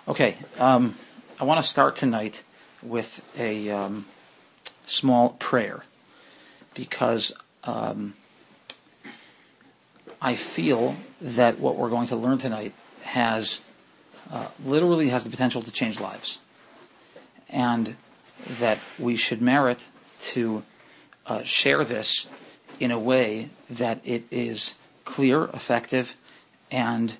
Okay, I want to start tonight with a small prayer because I feel that what we're going to learn tonight literally has the potential to change lives, and that we should merit to share this in a way that it is clear, effective, and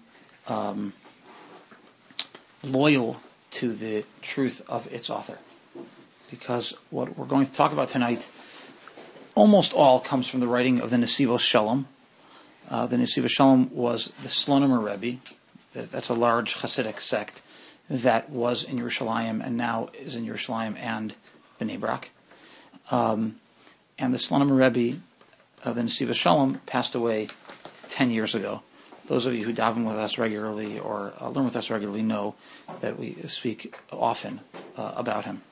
loyal to the truth of its author. Because what we're going to talk about tonight, almost all comes from the writing of the Nesivos Shalom. The Nesivos Shalom was the Slonim Rebbe. That's a large Hasidic sect that was in Yerushalayim and now is in Yerushalayim and Bnei Brak. And the Slonim Rebbe of the Nesivos Shalom passed away 10 years ago. Those of you who daven with us regularly or learn with us regularly know that we speak often about him.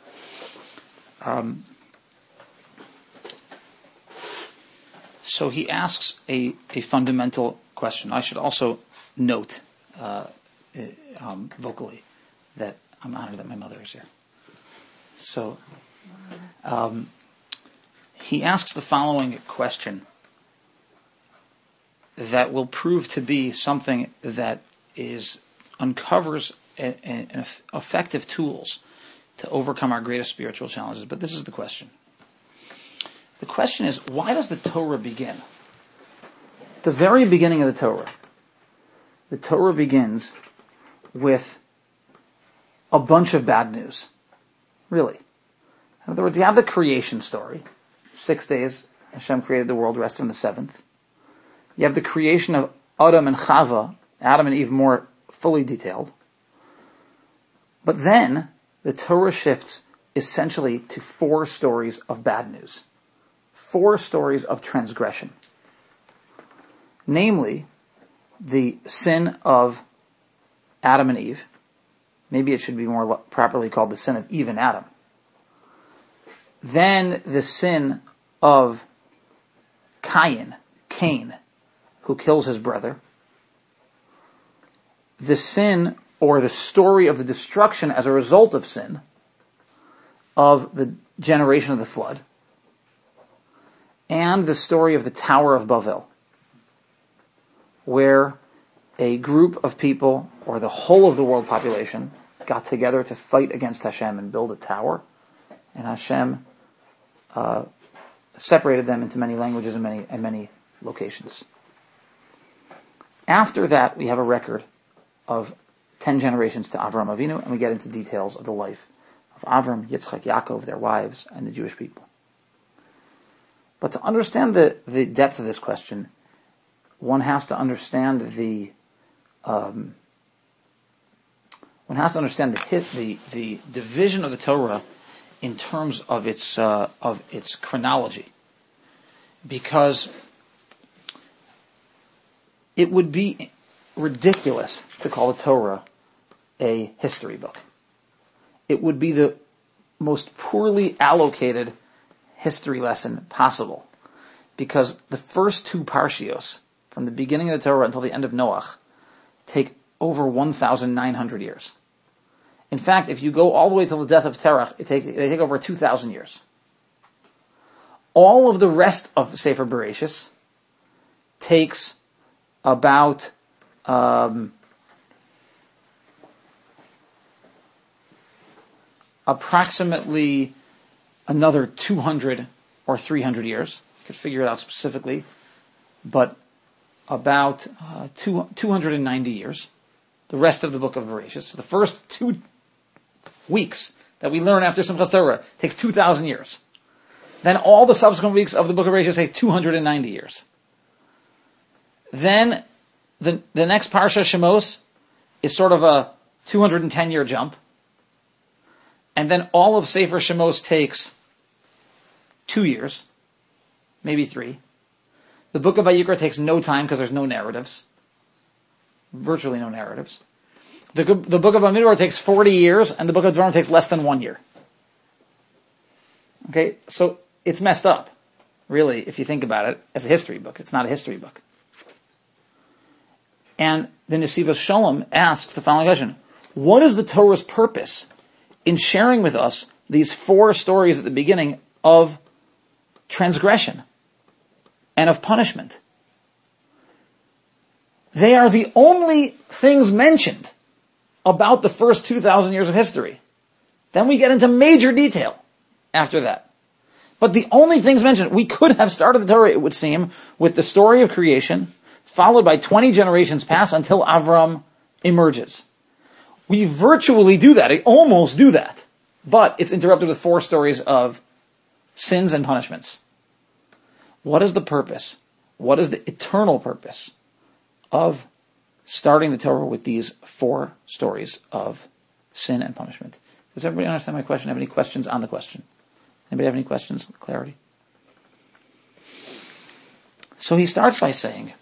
So he asks a fundamental question. I should also note vocally that I'm honored that my mother is here. So he asks the following question that will prove to be something that uncovers effective tools to overcome our greatest spiritual challenges. But this is the question. The question is, why does the Torah begin? The very beginning of the Torah begins with a bunch of bad news. Really. In other words, you have the creation story. 6 days, Hashem created the world, rested on the seventh. You have the creation of Adam and Chava, Adam and Eve more fully detailed. But then the Torah shifts essentially to 4 stories of bad news. 4 stories of transgression. Namely, the sin of Adam and Eve. Maybe it should be more properly called the sin of Eve and Adam. Then the sin of Cain, who kills his brother. The sin, or the story of the destruction as a result of sin, of the generation of the flood. And the story of the Tower of Babel, where a group of people, or the whole of the world population, got together to fight against Hashem and build a tower, and Hashem separated them into many languages and many locations. After that, we have a record of 10 generations to Avram Avinu, and we get into details of the life of Avram, Yitzchak, Yaakov, their wives, and the Jewish people. But to understand the depth of this question, one has to understand the division of the Torah in terms of its chronology, because it would be ridiculous to call the Torah a history book. It would be the most poorly allocated history lesson possible, because the first 2 parshios, from the beginning of the Torah until the end of Noach, take over 1,900 years. In fact, if you go all the way till the death of Terach, they take over 2,000 years. All of the rest of Sefer Bereshis takes about approximately another 200 or 300 years. You could figure it out specifically, but about 290 years. The rest of the book of Bereshis. So the first 2 weeks that we learn after Simchas Torah takes 2,000 years. Then all the subsequent weeks of the book of Bereshis take 290 years. Then the next Parsha, Shemos, is sort of a 210-year jump. And then all of Sefer Shemos takes 2 years, maybe 3. The book of Vayikra takes no time because there's no narratives. Virtually no narratives. The book of Bamidbar takes 40 years, and the book of Devarim takes less than 1 year. Okay, so it's messed up, really, if you think about it, as a history book. It's not a history book. And the Nesivos Shalom asks the following question: What is the Torah's purpose in sharing with us these 4 stories at the beginning of transgression and of punishment? They are the only things mentioned about the first 2,000 years of history. Then we get into major detail after that. But the only things mentioned, we could have started the Torah, it would seem, with the story of creation, followed by 20 generations pass until Avram emerges. We virtually do that, I almost do that. But it's interrupted with 4 stories of sins and punishments. What is the purpose? What is the eternal purpose of starting the Torah with these 4 stories of sin and punishment? Does everybody understand my question? Have any questions on the question? Anybody have any questions? Clarity? So he starts by saying,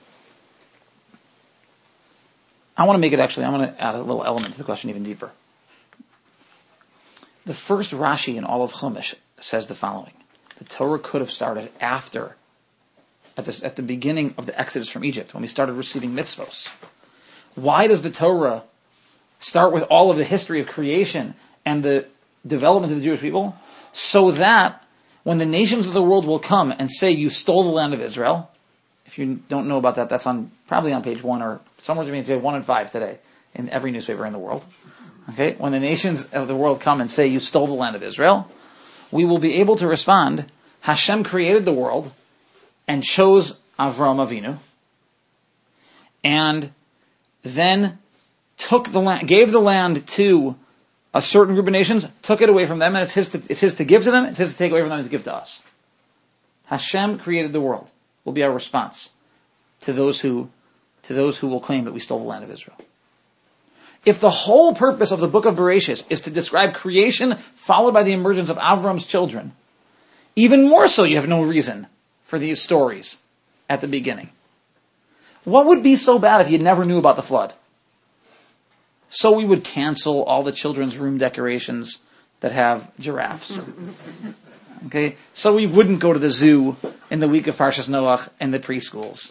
I'm going to add a little element to the question even deeper. The first Rashi in all of Chumash says the following. The Torah could have started at the beginning of the Exodus from Egypt, when we started receiving mitzvos. Why does the Torah start with all of the history of creation and the development of the Jewish people? So that when the nations of the world will come and say, you stole the land of Israel, if you don't know about that, that's probably on page 1 or somewhere between 1 and 5 today in every newspaper in the world. Okay, when the nations of the world come and say, you stole the land of Israel, we will be able to respond, Hashem created the world and chose Avram Avinu, and then gave the land to a certain group of nations, took it away from them, and it's his to give to them, it's his to take away from them and to give to us. Hashem created the world will be our response to those who will claim that we stole the land of Israel. If the whole purpose of the book of Bereshis is to describe creation followed by the emergence of Avram's children, even more so you have no reason for these stories at the beginning. What would be so bad if you never knew about the flood? So we would cancel all the children's room decorations that have giraffes. Okay? So we wouldn't go to the zoo in the week of Parshas Noach and the preschools.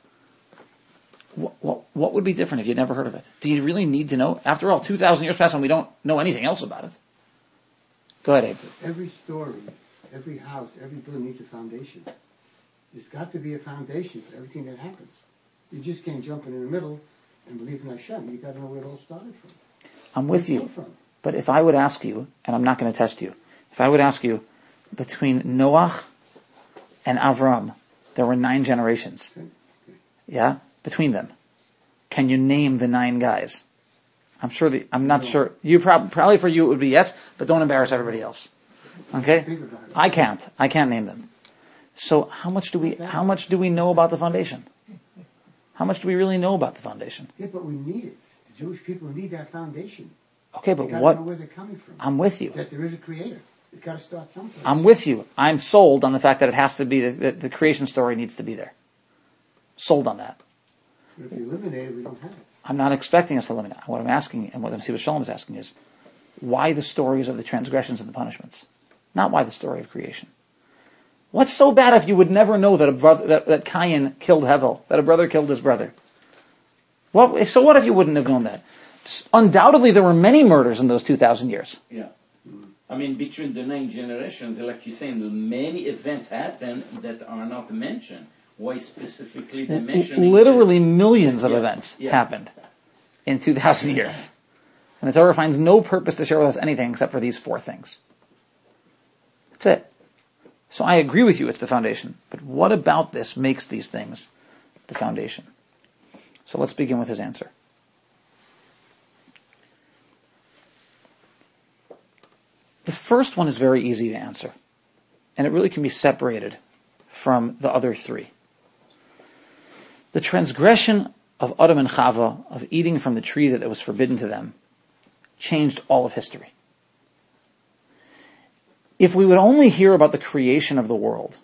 What would be different if you'd never heard of it? Do you really need to know? After all, 2,000 years passed and we don't know anything else about it. Go ahead, Abe. Every story, every house, every building needs a foundation. There's got to be a foundation for everything that happens. You just can't jump in the middle and believe in Hashem. You've got to know where it all started from. I'm with you. But if I would ask you, and I'm not going to test you, if I would ask you, between Noach and Avram, there were 9 generations. Okay. Yeah? Between them. Can you name the 9 guys? I'm not sure. You probably for you it would be yes, but don't embarrass everybody else. Okay? I can't name them. So how much do we know about the foundation? How much do we really know about the foundation? Yeah, but we need it. The Jewish people need that foundation. Okay, but they gotta know where they're coming from. I'm with you. That there is a creator. It's got to start someplace. I'm with you. I'm sold on the fact that it has to be, the creation story needs to be there. Sold on that. But if you eliminate it, we don't have it. I'm not expecting us to eliminate it. What I'm asking, and what Shalom is asking is, why the stories of the transgressions and the punishments? Not why the story of creation. What's so bad if you would never know that that Cain killed Hevel, that a brother killed his brother? So what if you wouldn't have known that? Undoubtedly there were many murders in those 2,000 years. Yeah. I mean, between the 9 generations, like you're saying, many events happen that are not mentioned. Why specifically the mentioning? Literally millions of events happened in 2,000 years. And the Torah finds no purpose to share with us anything except for these 4 things. That's it. So I agree with you, it's the foundation. But what about this makes these things the foundation? So let's begin with his answer. The first one is very easy to answer. And it really can be separated from the other 3. The transgression of Adam and Chava, of eating from the tree that was forbidden to them, changed all of history. If we would only hear about the creation of the world,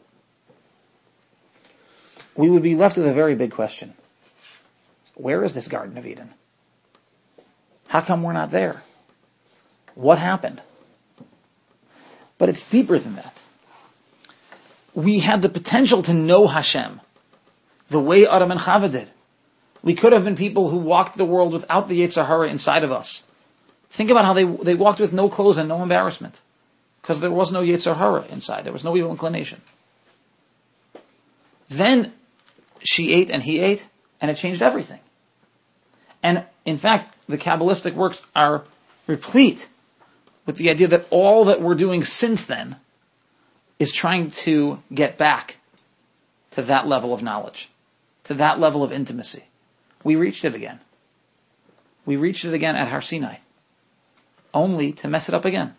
we would be left with a very big question. Where is this Garden of Eden? How come we're not there? What happened? But it's deeper than that. We had the potential to know Hashem the way Adam and Chava did. We could have been people who walked the world without the Yetzer Hara inside of us. Think about how they walked with no clothes and no embarrassment. Because there was no Yetzer Hara inside. There was no evil inclination. Then she ate and he ate, and it changed everything. And in fact, the Kabbalistic works are replete with the idea that all that we're doing since then is trying to get back to that level of knowledge, to that level of intimacy. We reached it again. We reached it again at Har Sinai, only to mess it up again.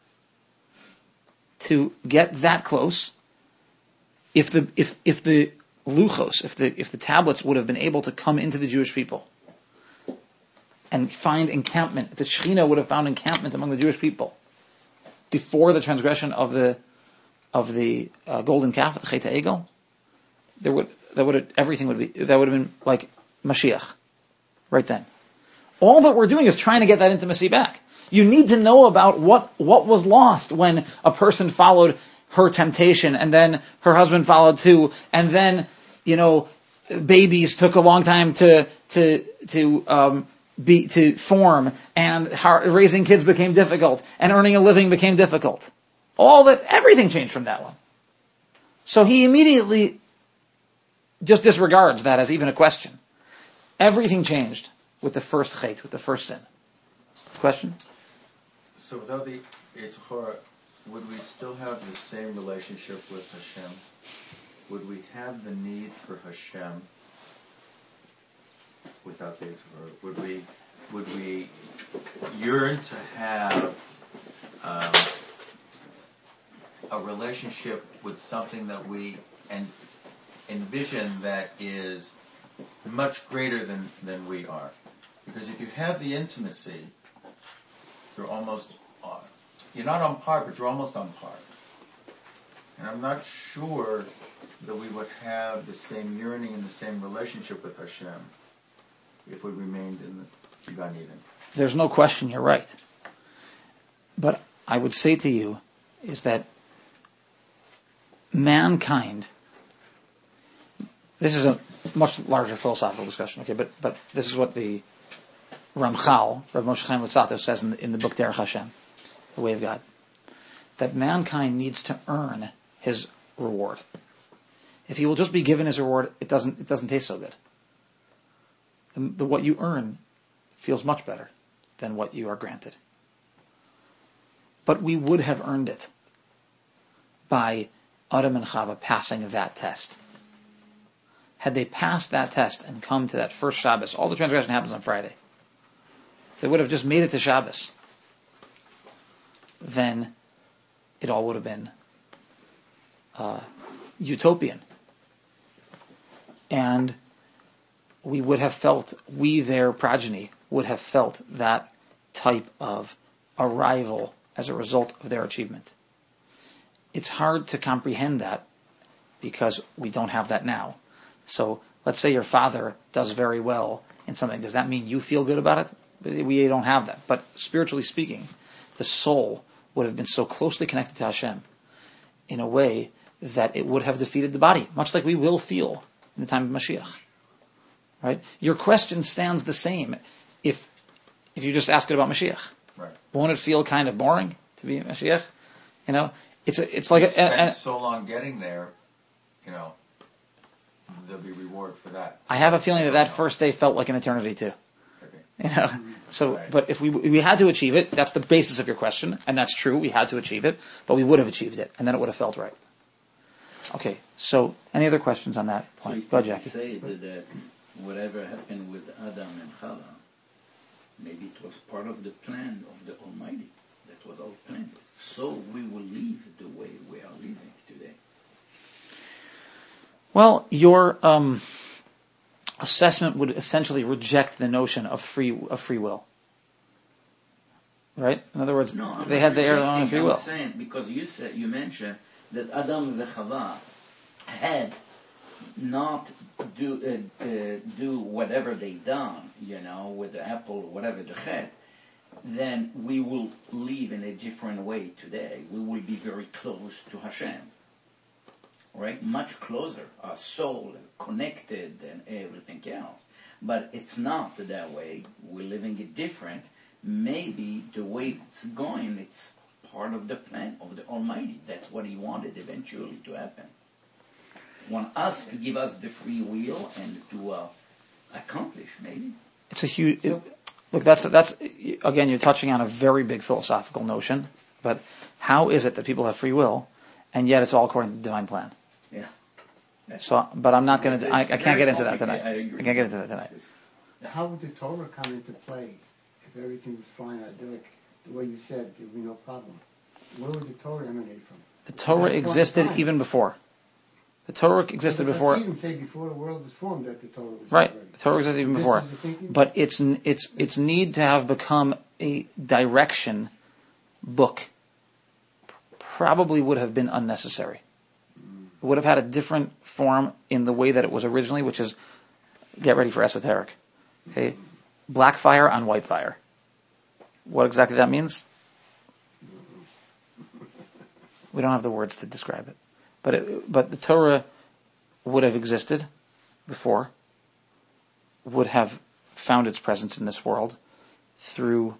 To get that close, if the luchos, if the tablets would have been able to come into the Jewish people and find encampment, the Shekhinah would have found encampment among the Jewish people before the transgression of the golden calf, the Chet HaEgel, that would have been like Mashiach right then. All that we're doing is trying to get that intimacy back. You need to know about what was lost when a person followed her temptation, and then her husband followed too, and then, babies took a long time to form, and raising kids became difficult, and earning a living became difficult. Everything changed from that one. So he immediately just disregards that as even a question. Everything changed with the first chet, with the first sin. Question? So without the Yetzer Hara, would we still have the same relationship with Hashem? Would we have the need for Hashem without the Yetzer Hara? Would we yearn to have a relationship with something that we envision that is much greater than we are? Because if you have the intimacy, you're not on par, but you're almost on par. And I'm not sure that we would have the same yearning and the same relationship with Hashem if we remained in the Gan Eden. There's no question, you're right. But I would say to you is that mankind, this is a much larger philosophical discussion, okay, but this is what the Ramchal, Rav Moshe Chaim Luzzatto, says in the book Derech Hashem, The Way of God, that mankind needs to earn his reward. If he will just be given his reward, it doesn't taste so good. What you earn feels much better than what you are granted. But we would have earned it by Adam and Chava passing that test. Had they passed that test and come to that first Shabbos, all the transgression happens on Friday. If they would have just made it to Shabbos, then it all would have been utopian. And their progeny, would have felt that type of arrival as a result of their achievement. It's hard to comprehend that because we don't have that now. So let's say your father does very well in something. Does that mean you feel good about it? We don't have that. But spiritually speaking, the soul would have been so closely connected to Hashem in a way that it would have defeated the body, much like we will feel in the time of Mashiach. Right? Your question stands the same if you just ask it about Mashiach. Right. Won't it feel kind of boring to be Mashiach? It's like spent so long getting there, there'll be reward for that. I have a feeling that first day felt like an eternity too. Okay. So, right. But if we had to achieve it, that's the basis of your question, and that's true. We had to achieve it, but we would have achieved it, and then it would have felt right. Okay. So, any other questions on that point? So Go ahead, Jackie. say that whatever happened with Adam and Chava, maybe it was part of the plan of the Almighty. That was our plan. So we will live the way we are living today. Well, your assessment would essentially reject the notion of free will. Right? In other words, they had their own free will. I'm saying, because you mentioned that Adam and Chava had not do whatever they done, with the apple, whatever the chet, then we will live in a different way today. We will be very close to Hashem. Right? Much closer. Our soul connected and everything else. But it's not that way. We're living it different maybe the way it's going, it's part of the plan of the Almighty. That's what He wanted eventually to happen. Want us to give us the free will and to accomplish, maybe. It's a huge. Look, that's again, you're touching on a very big philosophical notion. But how is it that people have free will, and yet it's all according to the divine plan? Yeah. So, but I'm not going to. I can't get into that tonight. I agree. I can't get into that tonight. How would the Torah come into play if everything was fine, idyllic, the way you said, there would be no problem? Where would the Torah emanate from? The Torah existed even before. The Torah existed before. Even say before the world was formed that the Torah was Right. already. The Torah existed even before. But its need to have become a direction book probably would have been unnecessary. It would have had a different form in the way that it was originally, which is, get ready for esoteric. Okay, black fire on white fire. What exactly that means? We don't have the words to describe it. But the Torah would have existed before, would have found its presence in this world through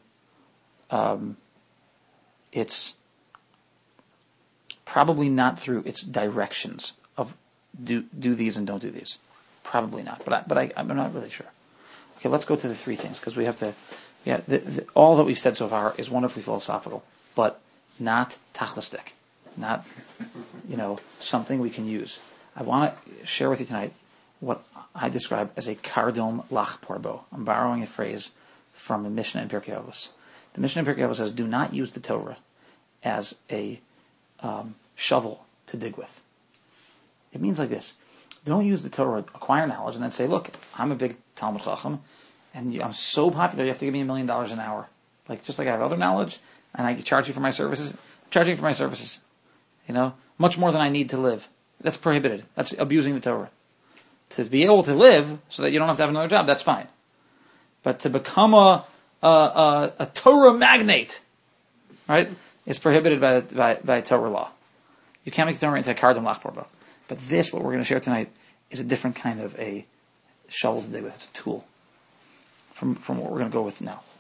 its, probably not through its directions of do these and don't do these. Probably not. But I'm not really sure. Okay, let's go to the three things, because we have to. Yeah, all that we've said so far is wonderfully philosophical, but not tachlistic, not something we can use. I want to share with you tonight what I describe as a kardom lach porbo. I'm borrowing a phrase from the Mishnah in Pirkei Avos. The Mishnah in Pirkei Avos says, "Do not use the Torah as a shovel to dig with." It means like this: don't use the Torah, acquire knowledge, and then say, "Look, I'm a big Talmud Chacham, and I'm so popular. You have to give me $1 million an hour, just like I have other knowledge, and I charge you for my services. I'm charging you for my services, much more than I need to live." That's prohibited. That's abusing the Torah. To be able to live so that you don't have to have another job, that's fine. But to become a Torah magnate, right, is prohibited by Torah law. You can't make the Torah into a kardom lach porbo. But this, what we're going to share tonight, is a different kind of a shovel to dig with. It's a tool from what we're going to go with now.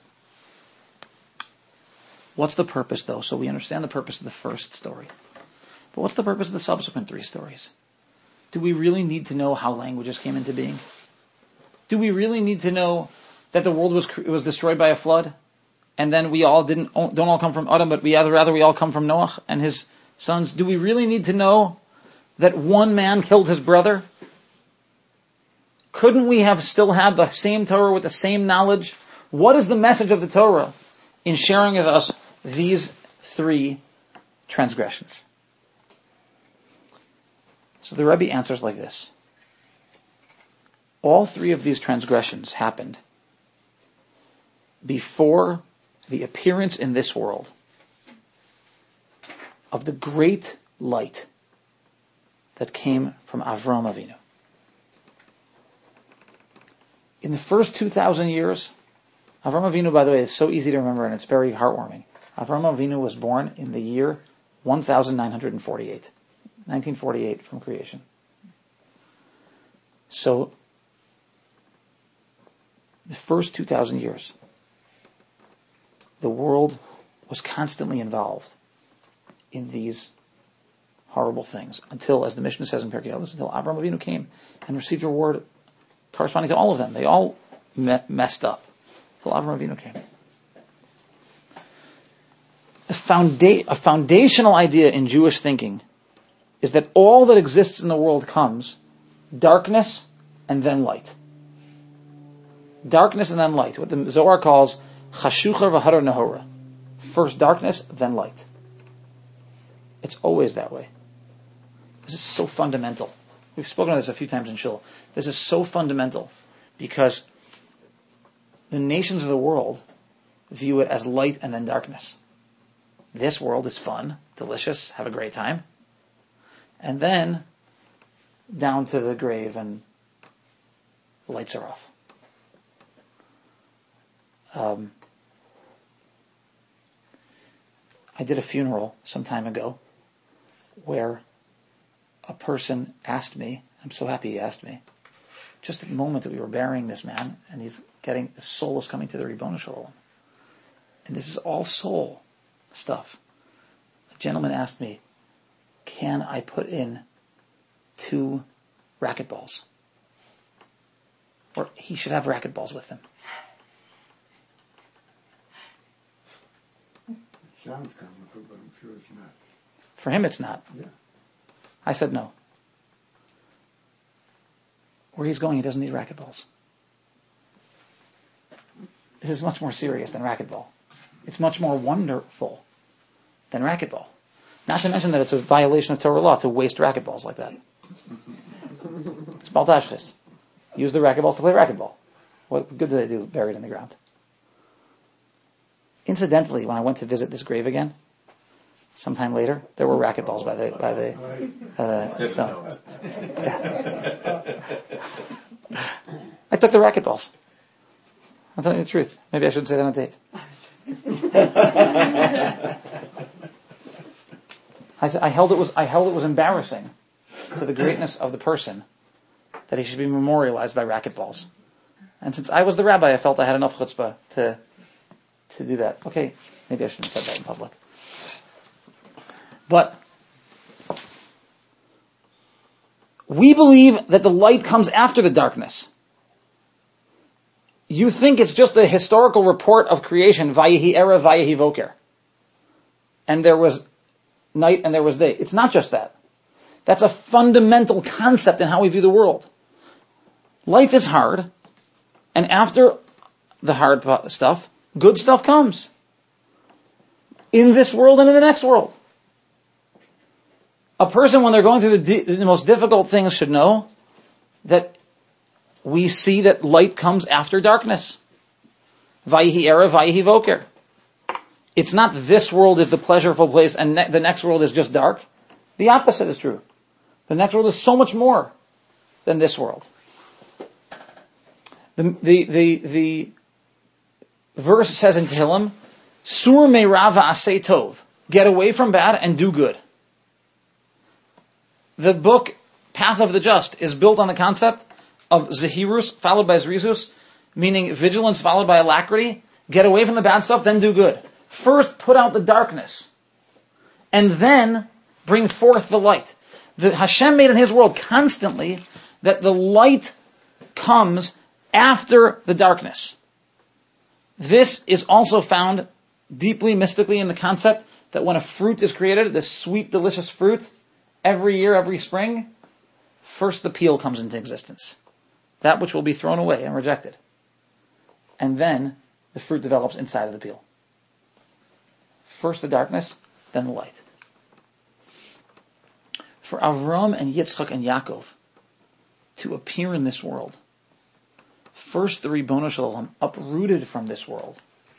What's the purpose, though? So we understand the purpose of the first story. But what's the purpose of the subsequent three stories? Do we really need to know how languages came into being? Do we really need to know that the world was destroyed by a flood, and then we all don't all come from Adam, but rather we all come from Noah and his sons? Do we really need to know that one man killed his brother? Couldn't we have still had the same Torah with the same knowledge? What is the message of the Torah in sharing with us these three transgressions? So the Rebbe answers like this. All three of these transgressions happened before the appearance in this world of the great light that came from Avram Avinu. In the first 2,000 years, Avram Avinu, by the way, is so easy to remember and it's very heartwarming. Avram Avinu was born in the year 1948. 1948 from creation. So, the first 2,000 years, the world was constantly involved in these horrible things until, as the Mishnah says in Pirkei Avos, until Avram Avinu came and received reward corresponding to all of them. They all messed up until Avram Avinu came. A foundational idea in Jewish thinking is that all that exists in the world comes darkness and then light. Darkness and then light. What the Zohar calls chashucha v'hadar nahora. First darkness, then light. It's always that way. This is so fundamental. We've spoken of this a few times in Shul. This is so fundamental because the nations of the world view it as light and then darkness. This world is fun, delicious, have a great time. And then down to the grave and the lights are off. I did a funeral some time ago where a person asked me, I'm so happy he asked me, just at the moment that we were burying this man and his soul is coming to the Ribono Shalom. and this is all soul stuff. A gentleman asked me, can I put in 2 racquetballs? Or he should have racquetballs with him. It sounds comical, but I'm sure it's not. For him, it's not. Yeah. I said no. Where he's going, he doesn't need racquetballs. This is much more serious than racquetball. It's much more wonderful than racquetball. Not to mention that it's a violation of Torah law to waste racquetballs like that. It's baltashchis. Use the racquetballs to play racquetball. What good do they do buried in the ground? Incidentally, when I went to visit this grave again, sometime later, there were racquetballs by the stone. Yeah. I took the racquetballs. I'm telling you the truth. Maybe I shouldn't say that on tape. I held it was embarrassing to the greatness of the person that he should be memorialized by racquetballs. And since I was the rabbi, I felt I had enough chutzpah to do that. Okay, maybe I shouldn't have said that in public. But we believe that the light comes after the darkness. You think it's just a historical report of creation, Vayehi Era, Vayehi Voker. And there was night and there was day. It's not just that. That's a fundamental concept in how we view the world. Life is hard, and after the hard stuff, good stuff comes. In this world and in the next world. A person, when they're going through the most difficult things, should know that we see that light comes after darkness. Vayehi Era, Vayehi Voker. It's not this world is the pleasurable place and the next world is just dark. The opposite is true. The next world is so much more than this world. The verse says in Tehillim, Sur me'rava aseh tov. Get away from bad and do good. The book Path of the Just is built on the concept of zehirus followed by zrizus, meaning vigilance followed by alacrity. Get away from the bad stuff, then do good. First put out the darkness, and then bring forth the light. Hashem made in His world constantly that the light comes after the darkness. This is also found deeply mystically in the concept that when a fruit is created, this sweet, delicious fruit, every year, every spring, first the peel comes into existence. That which will be thrown away and rejected. And then the fruit develops inside of the peel. First the darkness, then the light. For Avram and Yitzchak and Yaakov to appear in this world, first the Ribono Shel Olam uprooted from this world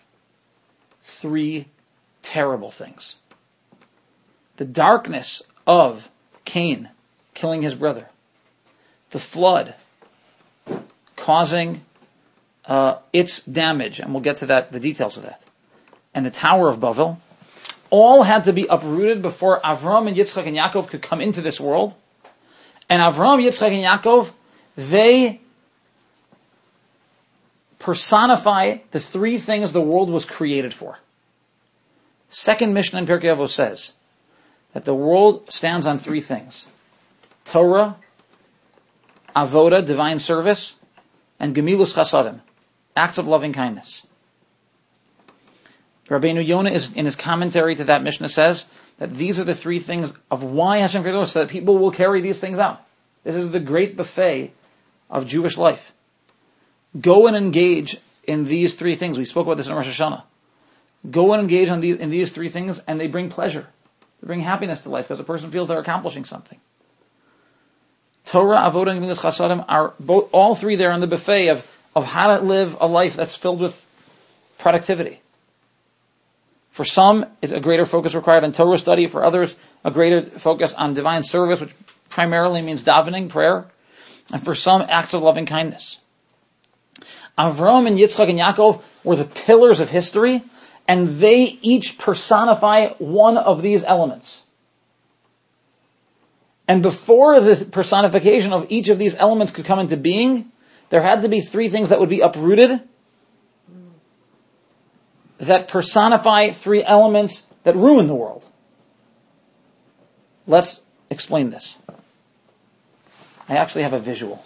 3 terrible things. The darkness of Cain killing his brother. The flood causing its damage, and we'll get to that, the details of that. And the Tower of Babel, all had to be uprooted before Avram and Yitzchak and Yaakov could come into this world. And Avram, Yitzchak, and Yaakov, they personify the 3 things the world was created for. Second Mishnah in Pirkei Avos says that the world stands on 3 things: Torah, Avoda, divine service, and Gemilus Chasadim, acts of loving kindness. Rabbeinu Yonah is in his commentary to that Mishnah says that these are the 3 things of why Hashem created us, so that people will carry these things out. This is the great buffet of Jewish life. Go and engage in these 3 things. We spoke about this in Rosh Hashanah. Go and engage in these 3 things, and they bring pleasure. They bring happiness to life because a person feels they're accomplishing something. Torah, Avodah, and Gemilas Chasadim are all 3 there on the buffet of how to live a life that's filled with productivity. For some, it's a greater focus required on Torah study. For others, a greater focus on divine service, which primarily means davening, prayer. And for some, acts of loving kindness. Avram and Yitzchak and Yaakov were the pillars of history, and they each personify one of these elements. And before the personification of each of these elements could come into being, there had to be 3 things that would be uprooted. that personify three elements that ruin the world. Let's explain this. I actually have a visual.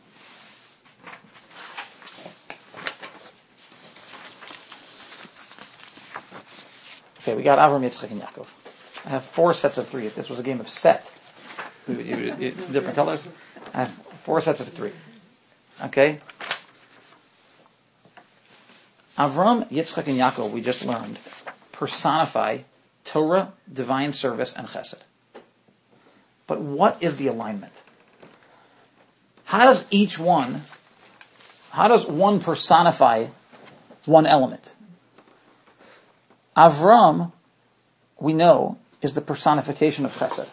Okay, we got Avram, Yitzchak, and Yaakov. I have 4 sets of 3. If this was a game of set, it's different colors. I have 4 sets of 3. Okay? Avram, Yitzchak, and Yaakov, we just learned, personify Torah, divine service, and chesed. But what is the alignment? How does one personify one element? Avram, we know, is the personification of chesed.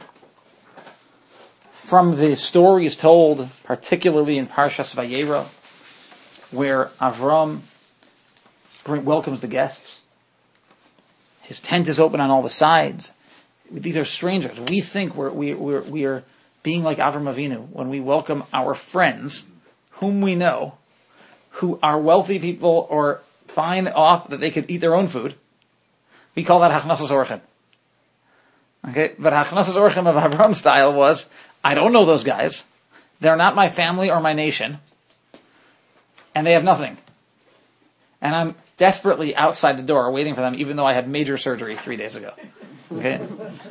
From the stories told, particularly in Parshas Vayera, where Avram welcomes the guests, his tent is open on all the sides. These are strangers. We think we are being like Avram Avinu when we welcome our friends, whom we know, who are wealthy people or fine off that they could eat their own food. We call that Hachnasas Orchim. Okay, but Hachnasas Orchim of Avram's style was, I don't know those guys. They're not my family or my nation. And they have nothing. And I'm desperately outside the door waiting for them, even though I had major surgery 3 days ago. Okay?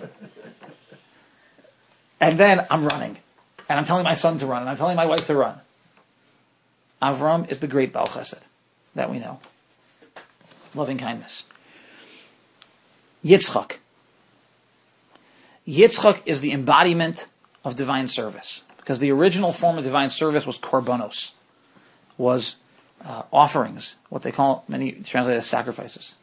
And then I'm running. And I'm telling my son to run. And I'm telling my wife to run. Avram is the great Baal Chesed that we know. Loving kindness. Yitzchak. Yitzchak is the embodiment of divine service. Because the original form of divine service was korbanos. Was offerings. What they call, many translate as sacrifices.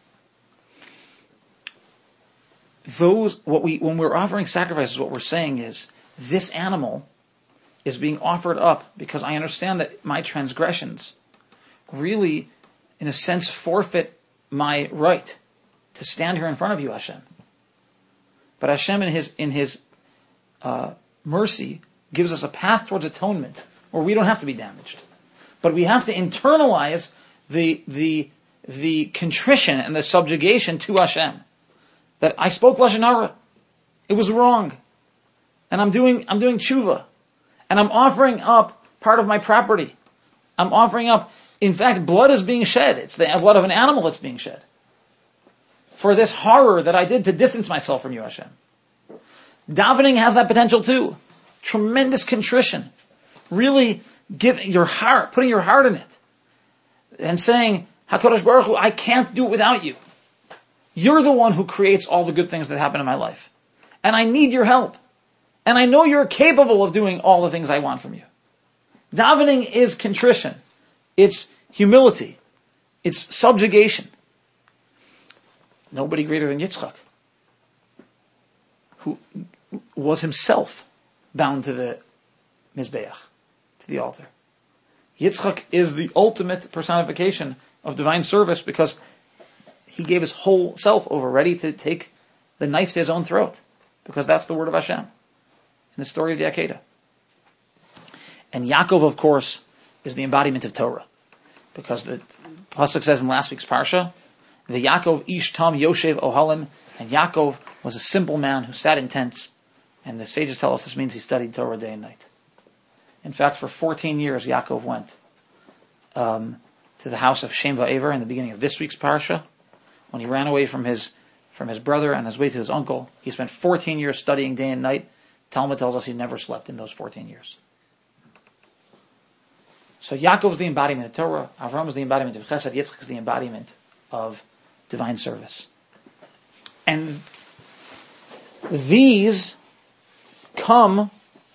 When we're offering sacrifices, what we're saying is, this animal is being offered up because I understand that my transgressions really, in a sense, forfeit my right to stand here in front of you, Hashem. But Hashem, in His mercy, gives us a path towards atonement where we don't have to be damaged. But we have to internalize the contrition and the subjugation to Hashem. That I spoke Lashon Hara. It was wrong. And I'm doing tshuva. And I'm offering up part of my property. I'm offering up, in fact, blood is being shed. It's the blood of an animal that's being shed. For this horror that I did to distance myself from you, Hashem. Davening has that potential too. Tremendous contrition. Really putting your heart in it. And saying, HaKadosh Baruch Hu, I can't do it without you. You're the one who creates all the good things that happen in my life. And I need your help. And I know you're capable of doing all the things I want from you. Davening is contrition. It's humility. It's subjugation. Nobody greater than Yitzchak, who was himself bound to the Mizbeach, to the altar. Yitzchak is the ultimate personification of divine service because he gave his whole self over, ready to take the knife to his own throat, because that's the word of Hashem in the story of the Akedah. And Yaakov, of course, is the embodiment of Torah, because the pasuk says in last week's parsha, the Yaakov ish tam yoshev ohalim, and Yaakov was a simple man who sat in tents, and the sages tell us this means he studied Torah day and night. In fact, for 14 years, Yaakov went to the house of Shem Va'ever in the beginning of this week's parsha. When he ran away from his brother and his way to his uncle, he spent 14 years studying day and night. Talmud tells us he never slept in those 14 years. So Yaakov is the embodiment of Torah, Avram is the embodiment of Chesed, Yitzchak is the embodiment of divine service. And these come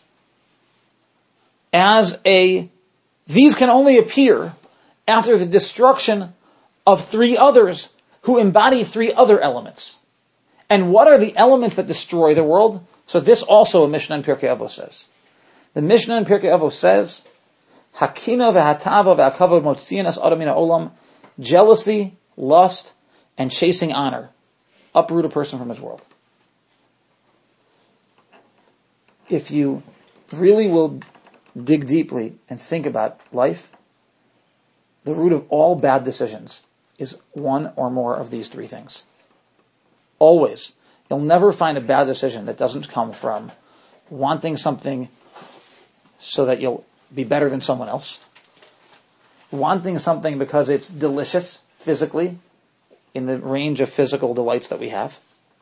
these can only appear after the destruction of 3 others who embody 3 other elements. And what are the elements that destroy the world? So this also a Mishnah in Pirkei Avos says. The Mishnah in Pirkei Avos says, Hakina v'hatava v'akavod motziin es adam min ha'olam, jealousy, lust, and chasing honor uproot a person from his world. If you really will dig deeply and think about life, the root of all bad decisions is one or more of these three things. Always. You'll never find a bad decision that doesn't come from wanting something so that you'll be better than someone else, wanting something because it's delicious physically, in the range of physical delights that we have,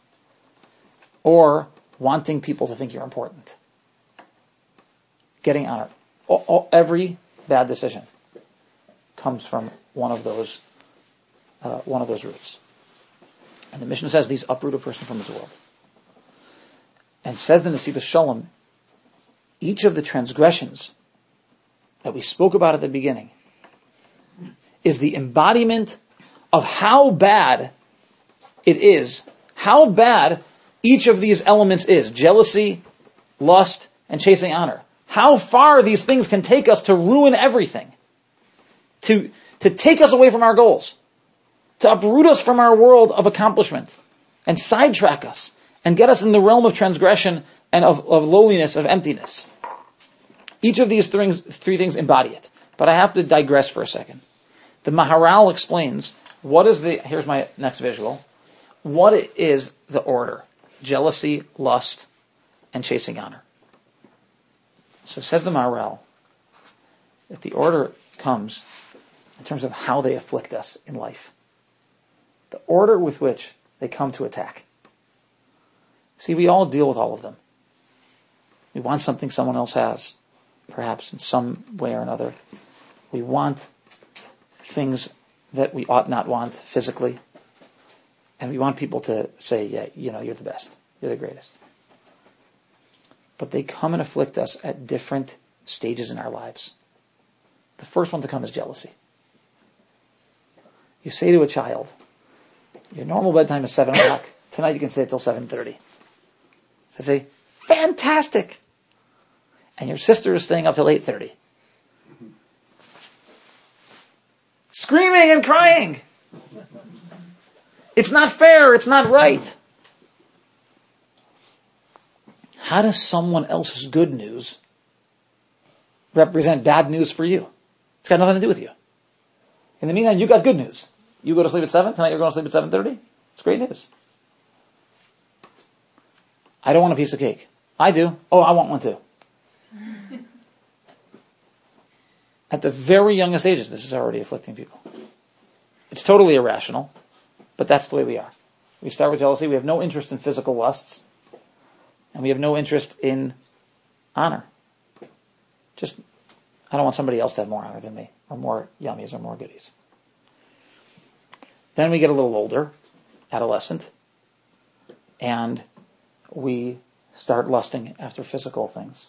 or wanting people to think you're important. Getting honor. Every bad decision comes from one of those roots. And the Mishnah says these uproot a person from his world. And says the Nesivos Shalom, each of the transgressions that we spoke about at the beginning is the embodiment of how bad it is, how bad each of these elements is: jealousy, lust, and chasing honor. How far these things can take us to ruin everything, to take us away from our goals, to uproot us from our world of accomplishment, and sidetrack us, and get us in the realm of transgression and of lowliness, of emptiness. Each of these three things embody it. But I have to digress for a second. The Maharal explains here's my next visual, what is the order: jealousy, lust, and chasing honor. So says the Maharal that the order comes in terms of how they afflict us in life. The order with which they come to attack. See, we all deal with all of them. We want something someone else has, perhaps in some way or another. We want things that we ought not want physically. And we want people to say, yeah, you're the best. You're the greatest. But they come and afflict us at different stages in our lives. The first one to come is jealousy. You say to a child, your normal bedtime is 7 o'clock. Tonight you can stay till 7:30. They say, fantastic! And your sister is staying up till 8:30. Screaming and crying. It's not fair. It's not right. How does someone else's good news represent bad news for you? It's got nothing to do with you. In the meantime, you got good news. You go to sleep at 7. Tonight you're going to sleep at 7:30. It's great news. I don't want a piece of cake. I do. Oh, I want one too. At the very youngest ages, this is already afflicting people. It's totally irrational, but that's the way we are. We start with jealousy. We have no interest in physical lusts, and we have no interest in honor. Just, I don't want somebody else to have more honor than me, or more yummies, or more goodies. Then we get a little older, adolescent, and we start lusting after physical things.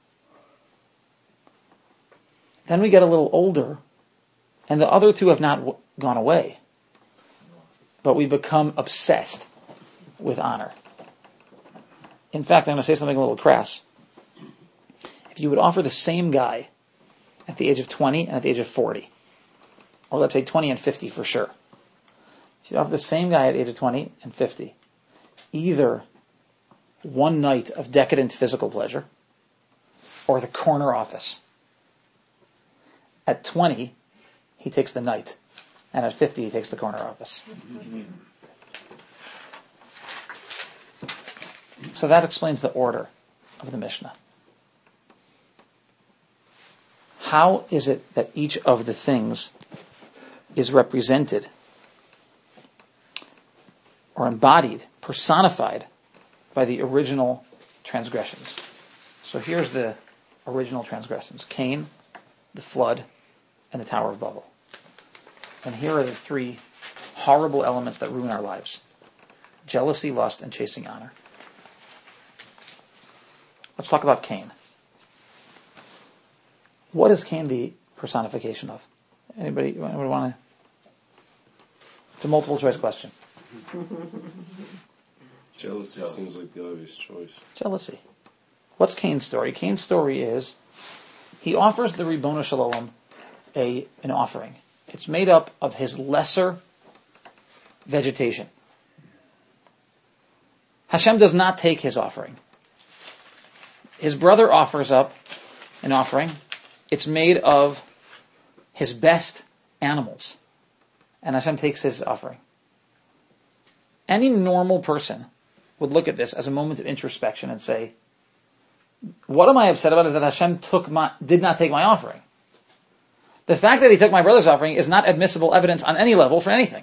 Then we get a little older, and the other two have not gone away, but we become obsessed with honor. In fact, I'm going to say something a little crass. If you would offer the same guy at the age of 20 and at the age of 40, or let's say 20 and 50 for sure, if you offer the same guy at the age of 20 and 50, either one night of decadent physical pleasure or the corner office. At 20, he takes the night, and at 50, he takes the corner office. So that explains the order of the Mishnah. How is it that each of the things is represented or embodied, personified by the original transgressions? So here's the original transgressions: Cain, the flood, and the Tower of Babel. And here are the three horrible elements that ruin our lives: jealousy, lust, and chasing honor. Let's talk about Cain. What is Cain the personification of? Anybody want to? It's a multiple choice question. Jealousy seems like the obvious choice. Jealousy. What's Cain's story? Cain's story is he offers the Ribbono Shel Olam an offering. It's made up of his lesser vegetation. Hashem does not take his offering. His brother offers up an offering. It's made of his best animals. and Hashem takes his offering. Any normal person would look at this as a moment of introspection and say, what am I upset about is that Hashem did not take my offering. The fact that he took my brother's offering is not admissible evidence on any level for anything.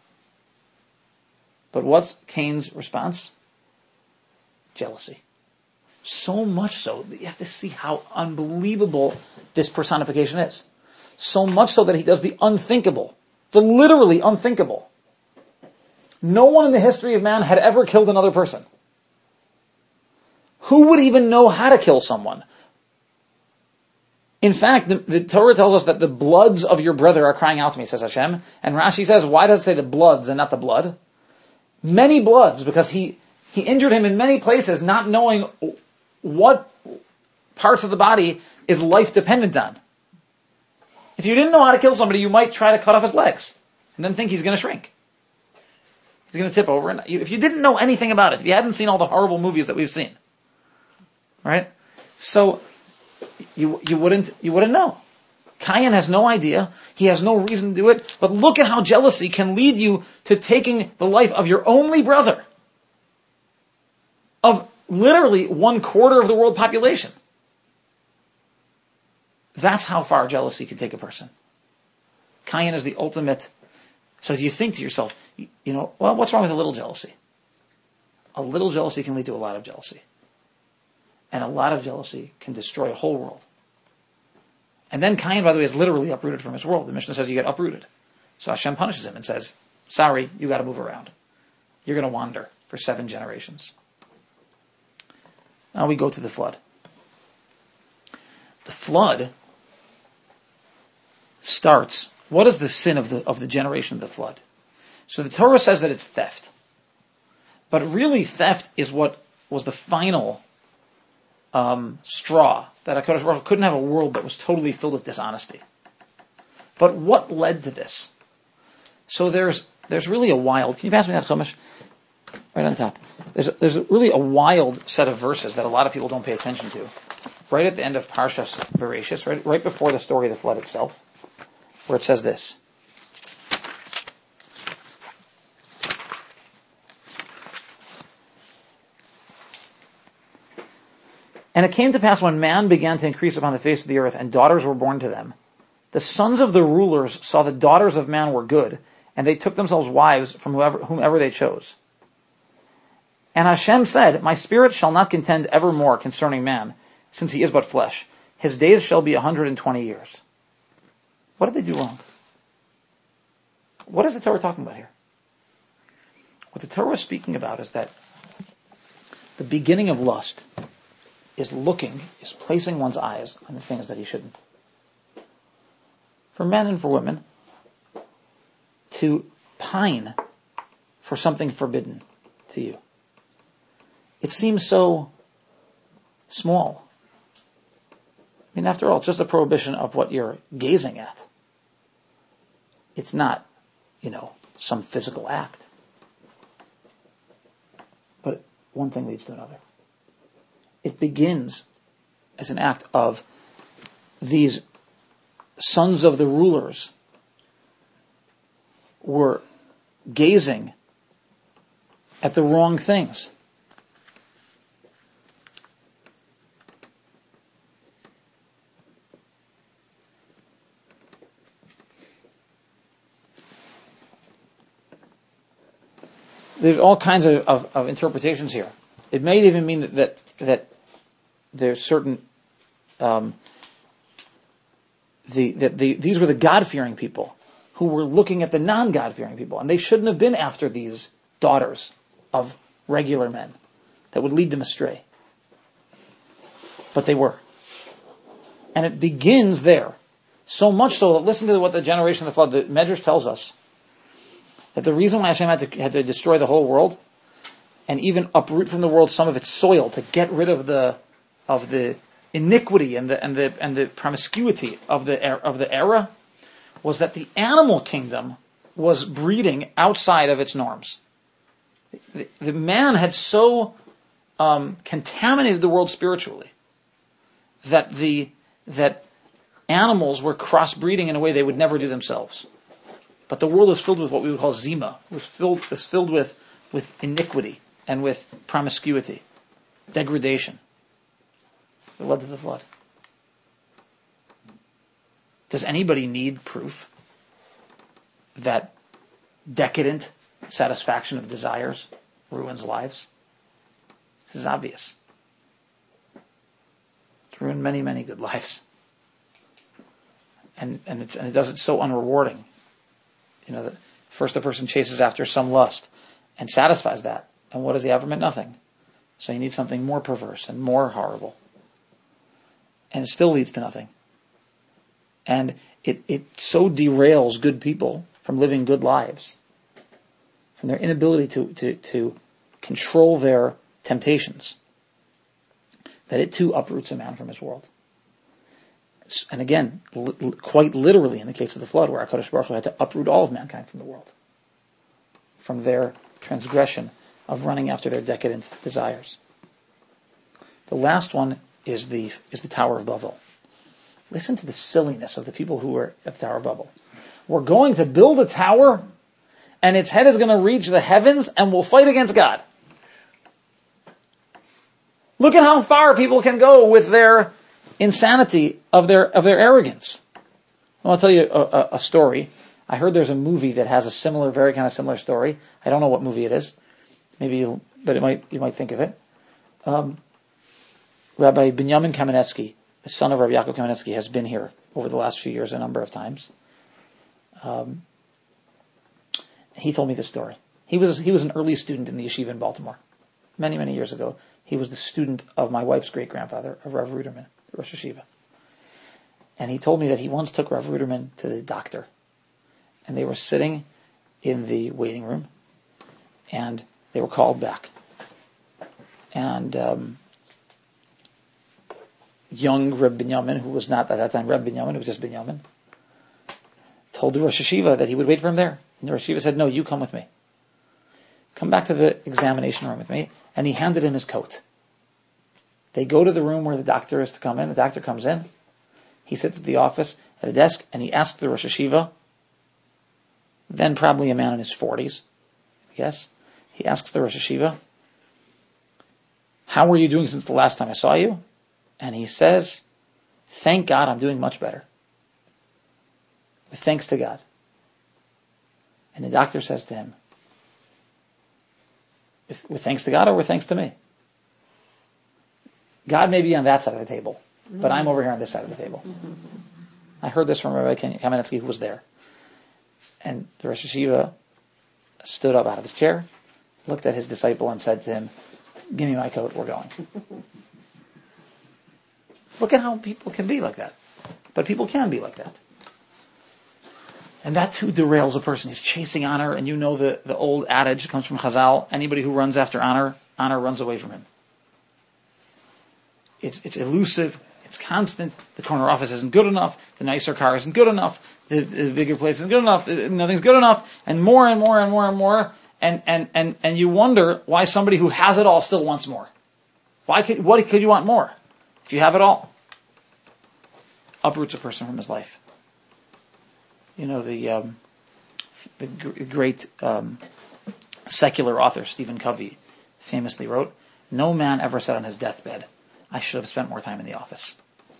But what's Cain's response? Jealousy. So much so that you have to see how unbelievable this personification is. So much so that he does the unthinkable. The literally unthinkable. No one in the history of man had ever killed another person. Who would even know how to kill someone? In fact, the Torah tells us that the bloods of your brother are crying out to me, says Hashem. And Rashi says, why does it say the bloods and not the blood? Many bloods, because he injured him in many places, not knowing what parts of the body is life dependent on. If you didn't know how to kill somebody, you might try to cut off his legs and then think he's going to shrink. He's going to tip over. And if you didn't know anything about it, if you hadn't seen all the horrible movies that we've seen, right? So you wouldn't know. Cain has no idea. He has no reason to do it. But look at how jealousy can lead you to taking the life of your only brother, of literally 1/4 of the world population. That's how far jealousy can take a person. Cain is the ultimate. So if you think to yourself, well, what's wrong with a little jealousy? A little jealousy can lead to a lot of jealousy. And a lot of jealousy can destroy a whole world. And then Cain, by the way, is literally uprooted from his world. The Mishnah says you get uprooted. So Hashem punishes him and says, sorry, you got to move around. You're going to wander for 7 generations. Now we go to the flood. The flood starts. What is the sin of the generation of the flood? So the Torah says that it's theft. But really theft is what was the final straw, that HaKadosh Baruch Hu couldn't have a world that was totally filled with dishonesty. But what led to this? So there's really a wild, can you pass me that Chumash? Right on top. There's really a wild set of verses that a lot of people don't pay attention to. Right at the end of Parshas Bereshis, right before the story of the flood itself, where it says this. And it came to pass when man began to increase upon the face of the earth, and daughters were born to them, the sons of the rulers saw the daughters of man were good, and they took themselves wives from whomever they chose. And Hashem said, my spirit shall not contend evermore concerning man, since he is but flesh. His days shall be 120 years. What did they do wrong? What is the Torah talking about here? What the Torah is speaking about is that the beginning of lust is placing one's eyes on the things that he shouldn't. For men and for women, to pine for something forbidden to you. It seems so small. I mean, after all, it's just a prohibition of what you're gazing at. It's not, some physical act. But one thing leads to another. It begins as an act of these sons of the rulers were gazing at the wrong things. There's all kinds of interpretations here. It may even mean that there's certain these were the God-fearing people who were looking at the non-God-fearing people, and they shouldn't have been after these daughters of regular men that would lead them astray. But they were. And it begins there. So much so that, listen to what the generation of the flood, the Medrash tells us, that the reason why Hashem had to destroy the whole world, and even uproot from the world some of its soil to get rid of the iniquity and the promiscuity of the era, was that the animal kingdom was breeding outside of its norms. The man had so contaminated the world spiritually that animals were crossbreeding in a way they would never do themselves. But the world is filled with what we would call zima. It's filled with iniquity and with promiscuity, degradation. It led to the flood. Does anybody need proof that decadent satisfaction of desires ruins lives? This is obvious. It's ruined many, many good lives. And it does it so unrewarding. First a person chases after some lust and satisfies that. And what does he have from it? Nothing. So he needs something more perverse and more horrible. And it still leads to nothing. And it so derails good people from living good lives, from their inability to control their temptations, that it too uproots a man from his world. And again, quite literally in the case of the flood, where HaKadosh Baruch Hu had to uproot all of mankind from the world, from their transgression of running after their decadent desires. The last one is the Tower of Babel. Listen to the silliness of the people who were at the Tower of Babel. We're going to build a tower, and its head is going to reach the heavens, and we'll fight against God. Look at how far people can go with their insanity of their arrogance. I want to tell you a story. I heard there's a movie that has a very kind of similar story. I don't know what movie it is. But you might think of it. Rabbi Binyamin Kamenetsky, the son of Rabbi Yaakov Kamenetsky, has been here over the last few years a number of times. He told me this story. He was an early student in the yeshiva in Baltimore. Many, many years ago. He was the student of my wife's great-grandfather, of Rav Ruderman, the Rosh Yeshiva. And he told me that he once took Rav Ruderman to the doctor. And they were sitting in the waiting room. And they were called back. And young Reb Binyamin, who was not at that time Reb Binyamin, it was just Binyamin, told the Rosh Yeshiva that he would wait for him there. And the Rosh Yeshiva said, no, you come with me. Come back to the examination room with me. And he handed him his coat. They go to the room where the doctor is to come in. The doctor comes in. He sits at the office, at a desk, and he asks the Rosh Yeshiva, then probably a man in his 40s, yes, he asks the Rosh Yeshiva, how are you doing since the last time I saw you? And he says, thank God I'm doing much better. With thanks to God. And the doctor says to him, with thanks to God or with thanks to me? God may be on that side of the table, but I'm over here on this side of the table. I heard this from Rabbi Kamenetsky, who was there. And the Rosh Yeshiva stood up out of his chair, looked at his disciple and said to him, give me my coat, we're going. Look at how people can be like that. But people can be like that. And that too derails a person. He's chasing honor, and you know the old adage comes from Chazal, anybody who runs after honor, honor runs away from him. It's elusive, it's constant, the corner office isn't good enough, the nicer car isn't good enough, the bigger place isn't good enough, nothing's good enough, and more and more and more and more, and you wonder why somebody who has it all still wants more. What could you want more if you have it all? Uproots a person from his life. You know, the great secular author Stephen Covey famously wrote, no man ever said on his deathbed, I should have spent more time in the office.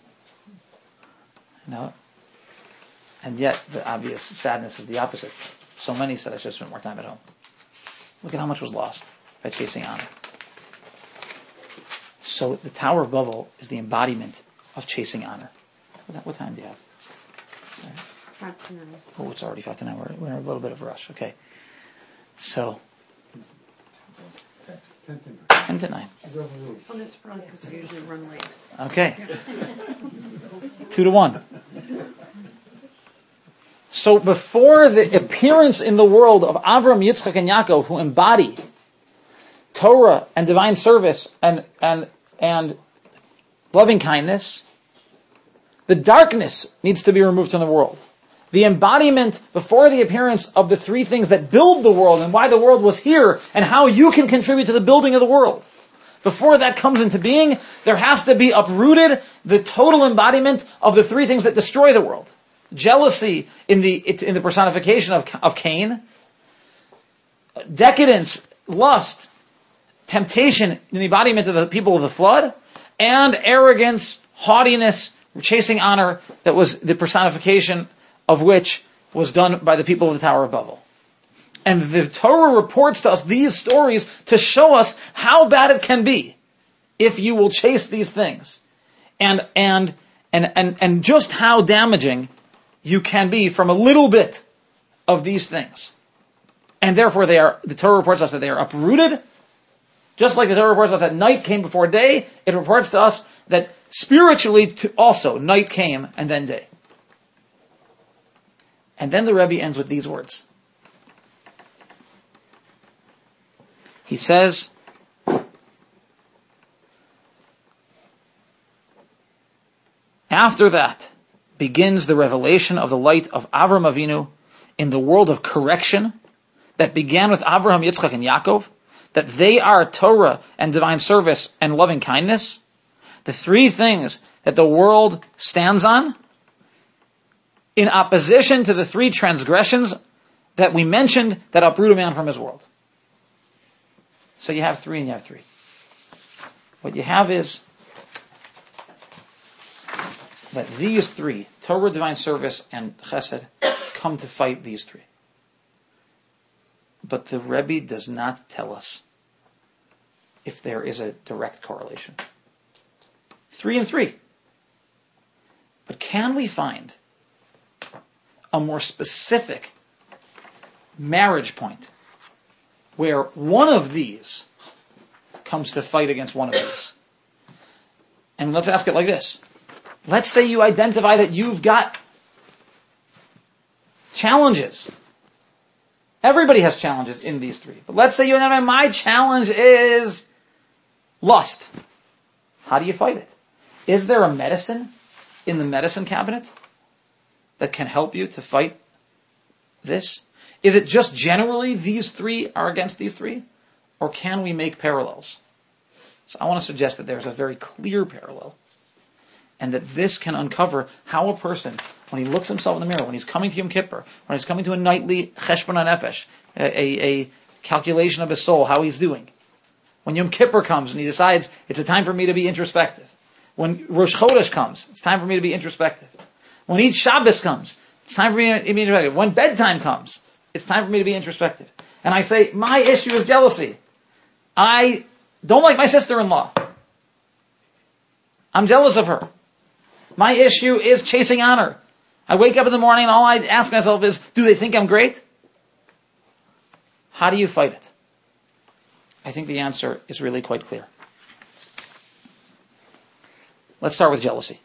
You know? And yet, the obvious sadness is the opposite. So many said I should have spent more time at home. Look at how much was lost by chasing honor. So the Tower of Babel is the embodiment of chasing honor. What time do you have? Sorry. 5 to 9. Oh, it's already 5 to 9. We're in a little bit of a rush. Okay. So, 10 to 9. Oh, that's wrong, because I usually run late. Okay. 2 to 1. So before the appearance in the world of Avram, Yitzchak, and Yaakov, who embody Torah and divine service and loving kindness, the darkness needs to be removed from the world. The embodiment before the appearance of the three things that build the world and why the world was here and how you can contribute to the building of the world. Before that comes into being, there has to be uprooted the total embodiment of the three things that destroy the world. jealousy in the personification of Cain, decadence, lust, temptation in the embodiment of the people of the flood, and arrogance, haughtiness, chasing honor, that was the personification of which was done by the people of the Tower of Babel. And the Torah reports to us these stories to show us how bad it can be if you will chase these things. And just how damaging you can be from a little bit of these things. And therefore the Torah reports to us that they are uprooted. Just like the Torah reports to us that night came before day, it reports to us that spiritually also night came and then day. And then the Rebbe ends with these words. He says, after that begins the revelation of the light of Avram Avinu in the world of correction that began with Abraham, Yitzchak, and Yaakov, that they are Torah and divine service and loving kindness, the three things that the world stands on, in opposition to the three transgressions that we mentioned that uproot a man from his world. So you have three and you have three. What you have is that these three, Torah, divine service, and chesed, come to fight these three. But the Rebbe does not tell us if there is a direct correlation. 3 and 3. But can we find a more specific marriage point where one of these comes to fight against one of these? And let's ask it like this. Let's say you identify that you've got challenges. Everybody has challenges in these three. But let's say you identify, my challenge is lust. How do you fight it? Is there a medicine in the medicine cabinet that can help you to fight this? Is it just generally these three are against these three? Or can we make parallels? So I want to suggest that there's a very clear parallel. And that this can uncover how a person, when he looks himself in the mirror, when he's coming to Yom Kippur, when he's coming to a nightly cheshbon hanefesh, a calculation of his soul, how he's doing. When Yom Kippur comes and he decides, it's a time for me to be introspective. When Rosh Chodesh comes, it's time for me to be introspective. When each Shabbos comes, it's time for me to be introspective. When bedtime comes, it's time for me to be introspective. And I say, my issue is jealousy. I don't like my sister-in-law. I'm jealous of her. My issue is chasing honor. I wake up in the morning and all I ask myself is, do they think I'm great? How do you fight it? I think the answer is really quite clear. Let's start with jealousy.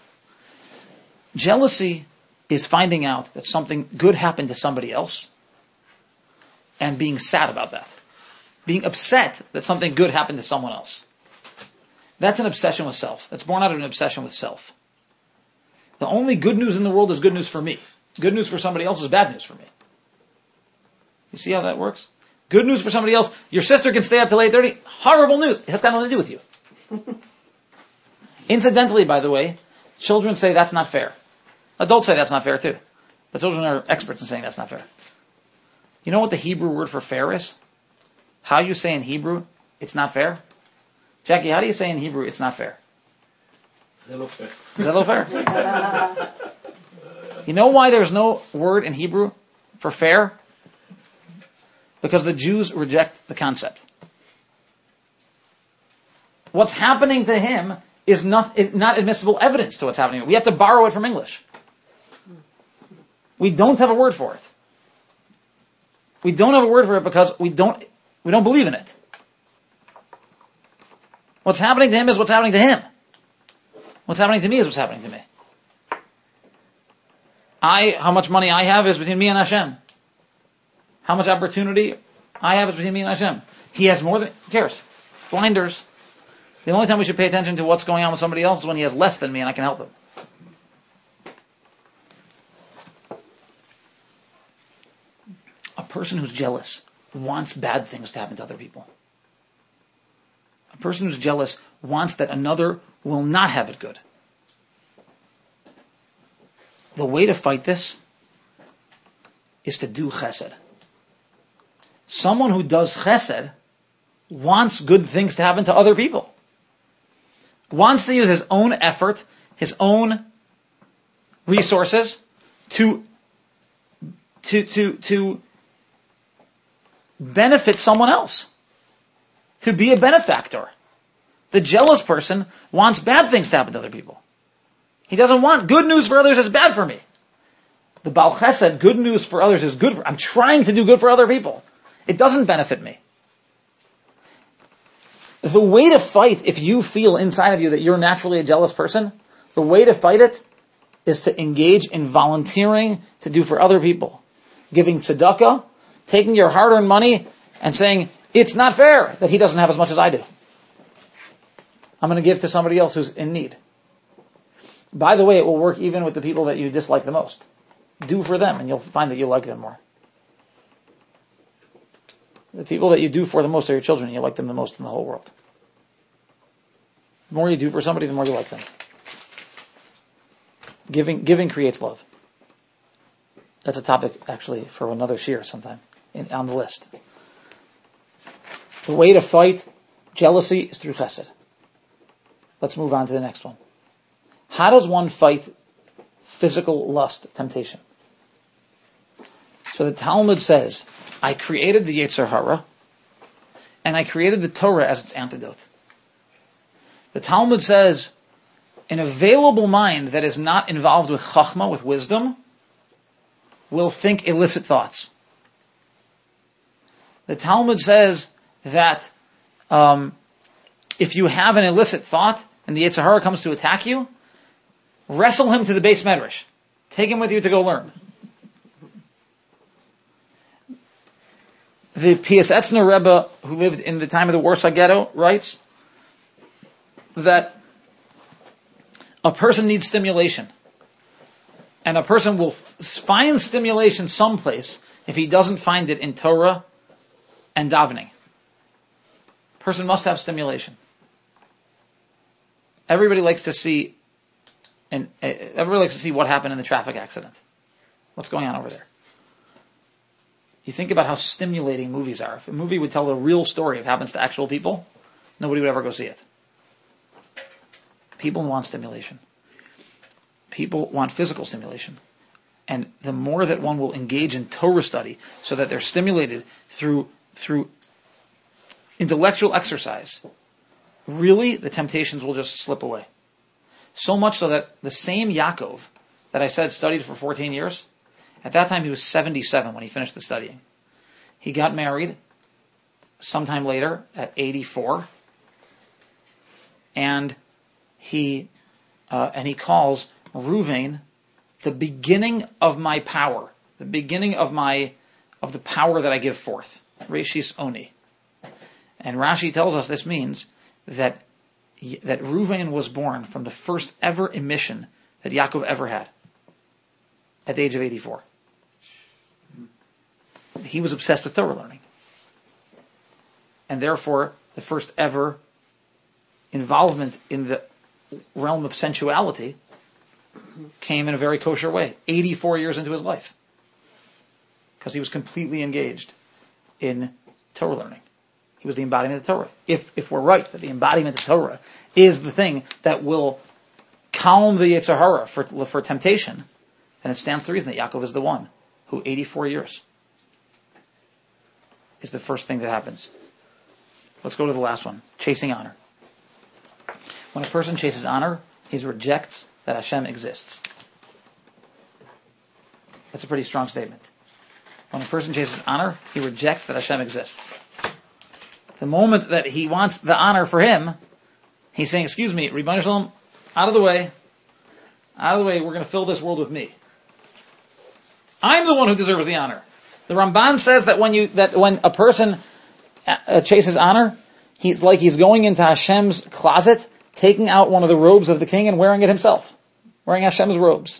Jealousy is finding out that something good happened to somebody else and being sad about that. Being upset that something good happened to someone else. That's an obsession with self. That's born out of an obsession with self. The only good news in the world is good news for me. Good news for somebody else is bad news for me. You see how that works? Good news for somebody else. Your sister can stay up till 8:30. Horrible news. It has got nothing to do with you. Incidentally, by the way, children say that's not fair. Adults say that's not fair too. But children are experts in saying that's not fair. You know what the Hebrew word for fair is? How you say in Hebrew, it's not fair? Jackie, how do you say in Hebrew, it's not fair? Zelo fair. You know why there's no word in Hebrew for fair? Because the Jews reject the concept. What's happening to him is not admissible evidence to what's happening. We have to borrow it from English. We don't have a word for it. We don't have a word for it because we don't believe in it. What's happening to him is what's happening to him. What's happening to me is what's happening to me. How much money I have is between me and Hashem. How much opportunity I have is between me and Hashem. He has more than, who cares? Blinders. The only time we should pay attention to what's going on with somebody else is when he has less than me and I can help him. A person who's jealous wants bad things to happen to other people. A person who's jealous wants that another will not have it good. the way to fight this is to do chesed. Someone who does chesed wants good things to happen to other people. Wants to use his own effort, his own resources to benefit someone else. To be a benefactor. The jealous person wants bad things to happen to other people. He doesn't want good news for others is bad for me. The Baal Chesed, good news for others is good for, I'm trying to do good for other people. It doesn't benefit me. The way to fight, if you feel inside of you that you're naturally a jealous person, the way to fight it is to engage in volunteering to do for other people. Giving tzedakah, taking your hard-earned money and saying, it's not fair that he doesn't have as much as I do. I'm going to give to somebody else who's in need. By the way, it will work even with the people that you dislike the most. Do for them and you'll find that you like them more. The people that you do for the most are your children, and you like them the most in the whole world. The more you do for somebody, the more you like them. Giving creates love. That's a topic, actually, for another shir sometime on the list. The way to fight jealousy is through chesed. Let's move on to the next one. How does one fight physical lust, temptation? So the Talmud says, I created the Yetzer Hara, and I created the Torah as its antidote. The Talmud says, an available mind that is not involved with chachma, with wisdom, will think illicit thoughts. The Talmud says that if you have an illicit thought and the Yetzer Hara comes to attack you, wrestle him to the Beis Medrash. Take him with you to go learn. The Piasetzner Rebbe, who lived in the time of the Warsaw Ghetto, writes that a person needs stimulation. And a person will find stimulation someplace if he doesn't find it in Torah and davening. A person must have stimulation. Everybody likes to see what happened in the traffic accident. What's going on over there? You think about how stimulating movies are. If a movie would tell a real story of what happens to actual people, nobody would ever go see it. People want stimulation. People want physical stimulation. And the more that one will engage in Torah study so that they're stimulated through intellectual exercise, really the temptations will just slip away. So much so that the same Yaakov that I said studied for 14 years, at that time he was 77 when he finished the studying. He got married sometime later at 84, and he calls Ruvain the beginning of my power, the beginning of the power that I give forth. Reshis Oni. And Rashi tells us this means that Ruvain was born from the first ever emission that Yaakov ever had at the age of 84. He was obsessed with Torah learning. And therefore, the first ever involvement in the realm of sensuality came in a very kosher way, 84 years into his life. Because he was completely engaged in Torah learning. He was the embodiment of Torah. If we're right that the embodiment of Torah is the thing that will calm the Yetzer Hara for temptation, then it stands to reason that Yaakov is the one who 84 years is the first thing that happens. Let's go to the last one, chasing honor. When a person chases honor, he rejects that Hashem exists. That's a pretty strong statement. When a person chases honor, he rejects that Hashem exists. The moment that he wants the honor for him, he's saying, excuse me, Ribono Shel Olam, out of the way, we're going to fill this world with me. I'm the one who deserves the honor. The Ramban says that when a person chases honor, it's like he's going into Hashem's closet, taking out one of the robes of the king and wearing it himself. Wearing Hashem's robes.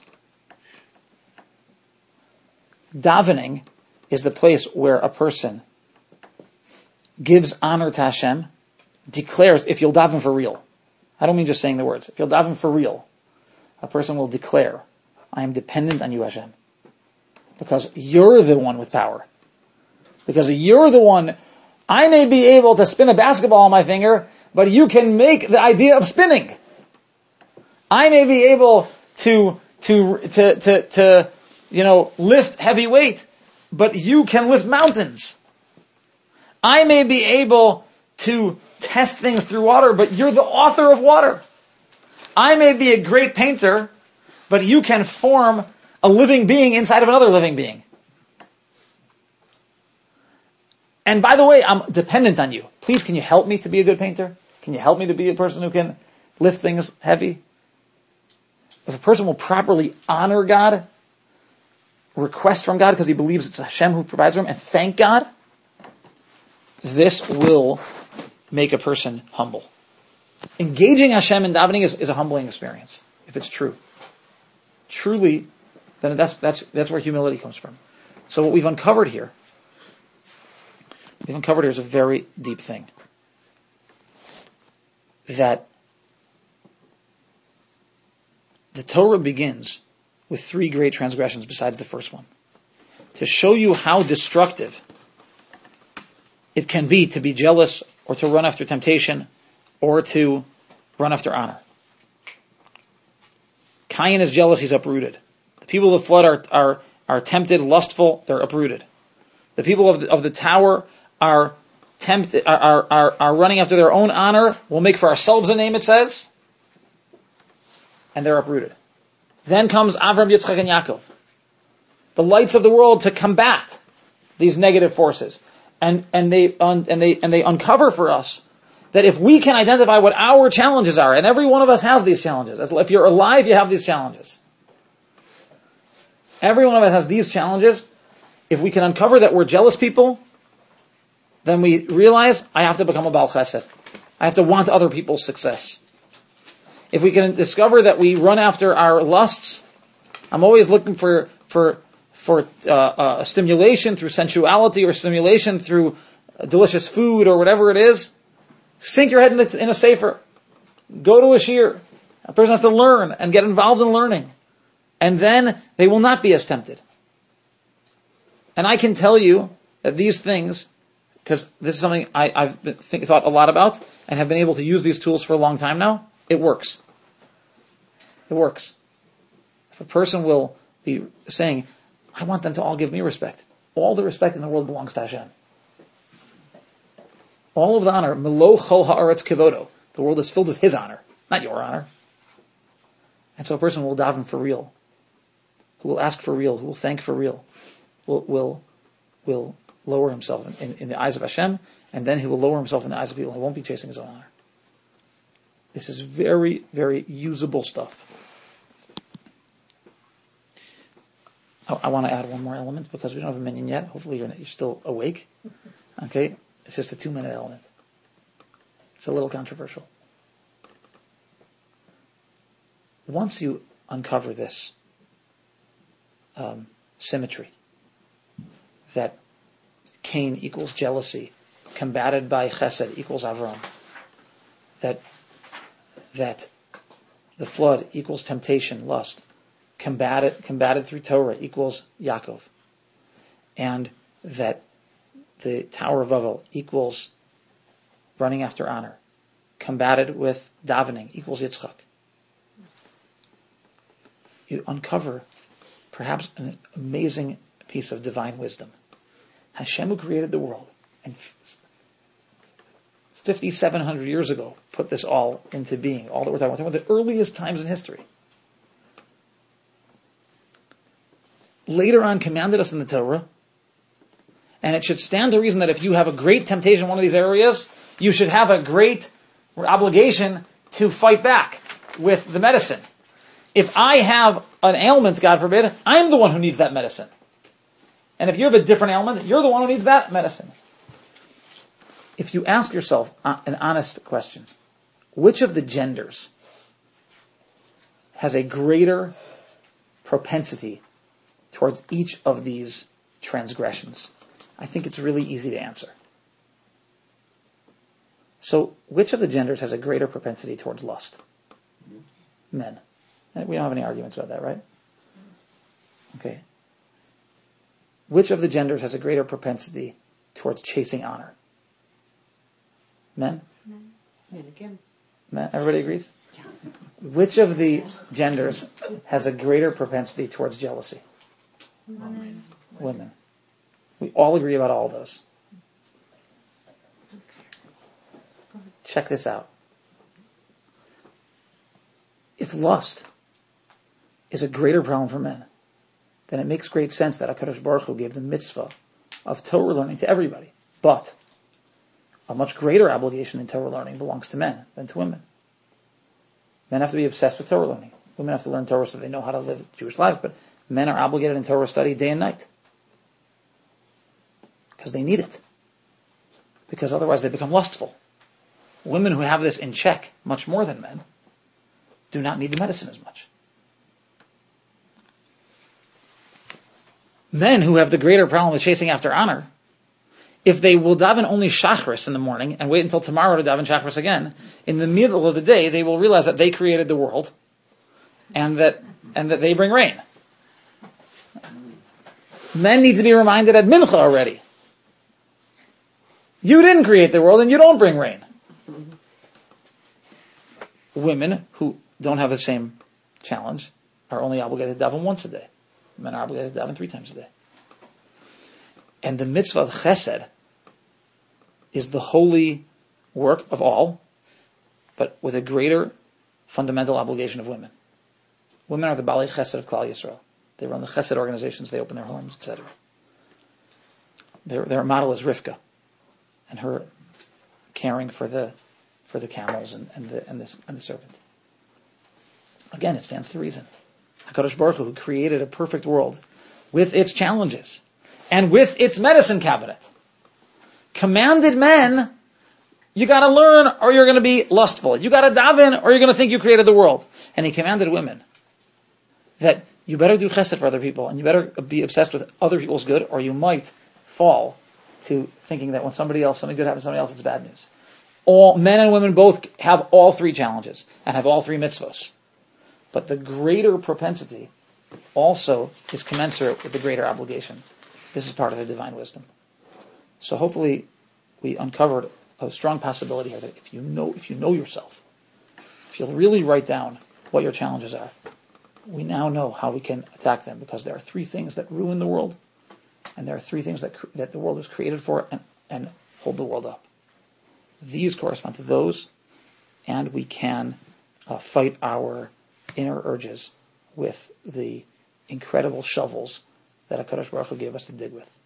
Davening is the place where a person gives honor to Hashem, declares, if you'll daven for real. I don't mean just saying the words. If you'll daven for real, a person will declare I am dependent on you, Hashem. Because you're the one with power. Because you're the one, I may be able to spin a basketball on my finger, but you can make the idea of spinning. I may be able to lift heavy weight, but you can lift mountains. I may be able to test things through water, but you're the author of water. I may be a great painter, but you can form a living being inside of another living being. And by the way, I'm dependent on you. Please, can you help me to be a good painter? Can you help me to be a person who can lift things heavy? If a person will properly honor God, request from God because he believes it's Hashem who provides for him, and thank God, this will make a person humble. Engaging Hashem in davening is a humbling experience, if it's true. Truly, then that's where humility comes from. So what we've uncovered here is a very deep thing. That the Torah begins with 3 great transgressions besides the first one. To show you how destructive it can be to be jealous or to run after temptation or to run after honor. Cain is jealous, he's uprooted. The people of the flood are tempted, lustful, they're uprooted. The people of the tower are tempted, are running after their own honor. We'll make for ourselves a name, it says. And they're uprooted. Then comes Avram, Yitzchak, and Yaakov. The lights of the world to combat these negative forces. And they uncover for us that if we can identify what our challenges are, and every one of us has these challenges. If you're alive, you have these challenges. Every one of us has these challenges. If we can uncover that we're jealous people, then we realize, I have to become a Baal Chesed. I have to want other people's success. If we can discover that we run after our lusts, I'm always looking for stimulation through sensuality or stimulation through delicious food or whatever it is, sink your head in a sefer. Go to a shir. A person has to learn and get involved in learning. And then they will not be as tempted. And I can tell you that these things, because this is something I've thought a lot about and have been able to use these tools for a long time now, it works. It works. If a person will be saying, I want them to all give me respect. All the respect in the world belongs to Hashem. All of the honor, Melo Chol Haaretz Kevodo. The world is filled with His honor, not your honor. And so a person will daven for real, who will ask for real, who will thank for real, will lower himself in the eyes of Hashem, and then he will lower himself in the eyes of people. He won't be chasing his own honor. This is very, very usable stuff. I want to add one more element because we don't have a minyan yet. Hopefully you're still awake. Okay? It's just a 2-minute element. It's a little controversial. Once you uncover this symmetry, that Cain equals jealousy, combated by Chesed equals Avram, that the flood equals temptation, lust, combated through Torah equals Yaakov, and that the Tower of Babel equals running after honor, combated with davening equals Yitzchak. You uncover perhaps an amazing piece of divine wisdom. Hashem, who created the world, and 5,700 years ago put this all into being, all that we're talking about the earliest times in history. Later on commanded us in the Torah, and it should stand to reason that if you have a great temptation in one of these areas, you should have a great obligation to fight back with the medicine. If I have an ailment, God forbid, I'm the one who needs that medicine. And if you have a different ailment, you're the one who needs that medicine. If you ask yourself an honest question, which of the genders has a greater propensity towards each of these transgressions? I think it's really easy to answer. So, which of the genders has a greater propensity towards lust? Men. We don't have any arguments about that, right? Okay. Which of the genders has a greater propensity towards chasing honor? Men? Men again. Men? Everybody agrees? Yeah. Which of the genders has a greater propensity towards jealousy? Women. We all agree about all those. Check this out. If lust is a greater problem for men, then it makes great sense that HaKadosh Baruch Hu gave the mitzvah of Torah learning to everybody. But a much greater obligation in Torah learning belongs to men than to women. Men have to be obsessed with Torah learning. Women have to learn Torah so they know how to live Jewish lives, but men are obligated in Torah study day and night. Because they need it. Because otherwise they become lustful. Women who have this in check much more than men do not need the medicine as much. Men who have the greater problem with chasing after honor, if they will daven only Shachris in the morning and wait until tomorrow to daven Shachris again, in the middle of the day they will realize that they created the world and that they bring rain. Men need to be reminded at Mincha already. You didn't create the world and you don't bring rain. Women who don't have the same challenge are only obligated to daven once a day. Men are obligated to daven 3 times a day. And the mitzvah of chesed is the holy work of all, but with a greater fundamental obligation of women. Women are the Balei Chesed of Klal Yisrael. They run the chesed organizations, they open their homes, etc. Their model is Rivka, and her caring for the camels and the serpent. Again, it stands to reason. HaKadosh Baruch Hu, who created a perfect world with its challenges and with its medicine cabinet, commanded men, you gotta learn or you're gonna be lustful. You gotta daven or you're gonna think you created the world. And he commanded women that you better do chesed for other people and you better be obsessed with other people's good or you might fall to thinking that when something good happens to somebody else, it's bad news. All men and women both have all 3 challenges and have all 3 mitzvos. But the greater propensity also is commensurate with the greater obligation. This is part of the divine wisdom. So hopefully we uncovered a strong possibility here that if you know yourself, if you'll really write down what your challenges are, we now know how we can attack them, because there are 3 things that ruin the world, and there are 3 things that the world was created for and hold the world up. These correspond to those, and we can fight our inner urges with the incredible shovels that HaKadosh Baruch Hu gave us to dig with.